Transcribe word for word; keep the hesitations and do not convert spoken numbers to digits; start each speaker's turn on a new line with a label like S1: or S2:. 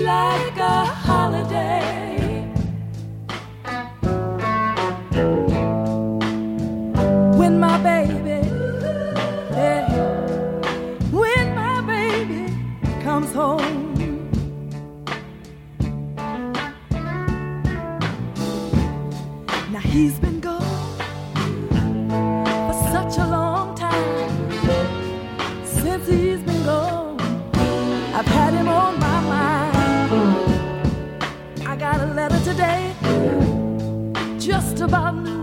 S1: like a holiday. When my baby, yeah, when my baby comes home. Now he's been gone for such a long time. Since he's been gone, I've had him on my mind. I got a letter today just about